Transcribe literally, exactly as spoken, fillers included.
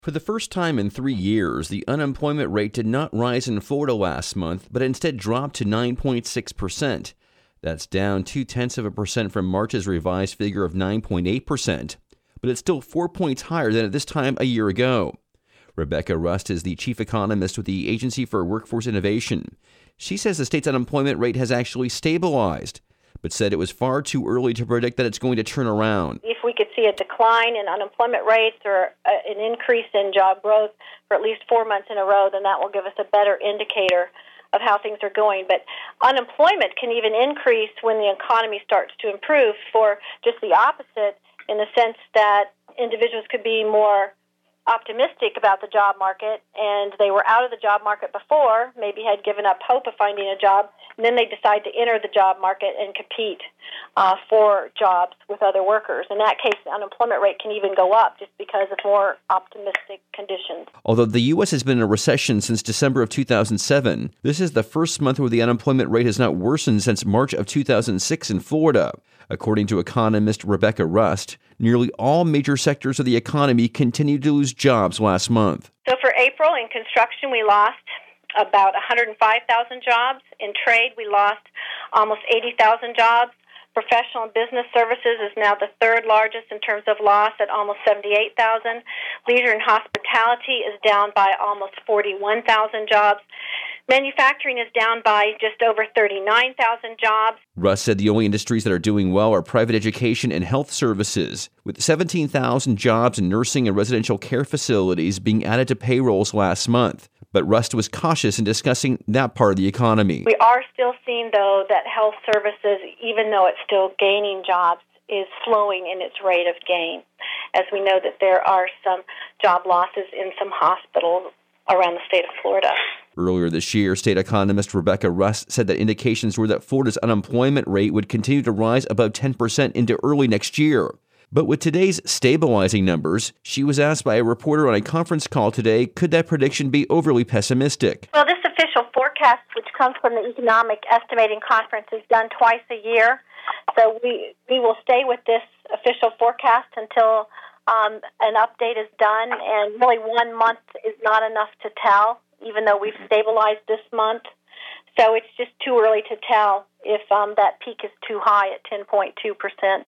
For the first time in three years, the unemployment rate did not rise in Florida last month, but instead dropped to nine point six percent. That's down two-tenths of a percent from March's revised figure of nine point eight percent, but it's still four points higher than at this time a year ago. Rebecca Rust is the chief economist with the Agency for Workforce Innovation. She says the state's unemployment rate has actually stabilized, but said it was far too early to predict that it's going to turn around. If we could see a decline in unemployment rates or a, an increase in job growth for at least four months in a row, then that will give us a better indicator of how things are going. But unemployment can even increase when the economy starts to improve for just the opposite, in the sense that individuals could be more optimistic about the job market, and they were out of the job market before, maybe had given up hope of finding a job, and then they decide to enter the job market and compete uh, for jobs with other workers. In that case, the unemployment rate can even go up just because of more optimistic conditions. Although the U S has been in a recession since December of two thousand seven, this is the first month where the unemployment rate has not worsened since March of two thousand six in Florida. According to economist Rebecca Rust, nearly all major sectors of the economy continued to lose jobs last month. So for April, in construction, we lost about one hundred five thousand jobs. In trade, we lost almost eighty thousand jobs. Professional and business services is now the third largest in terms of loss at almost seventy-eight thousand. Leisure and hospitality is down by almost forty-one thousand jobs. Manufacturing is down by just over thirty-nine thousand jobs. Russ said the only industries that are doing well are private education and health services, with seventeen thousand jobs in nursing and residential care facilities being added to payrolls last month. But Rust was cautious in discussing that part of the economy. We are still seeing, though, that health services, even though it's still gaining jobs, is slowing in its rate of gain, as we know that there are some job losses in some hospitals around the state of Florida. Earlier this year, state economist Rebecca Rust said that indications were that Florida's unemployment rate would continue to rise above ten percent into early next year. But with today's stabilizing numbers, she was asked by a reporter on a conference call today, could that prediction be overly pessimistic? Well, this official forecast, which comes from the Economic Estimating Conference, is done twice a year. So we, we will stay with this official forecast until um, an update is done. And really one month is not enough to tell, even though we've stabilized this month. So it's just too early to tell if um, that peak is too high at ten point two percent.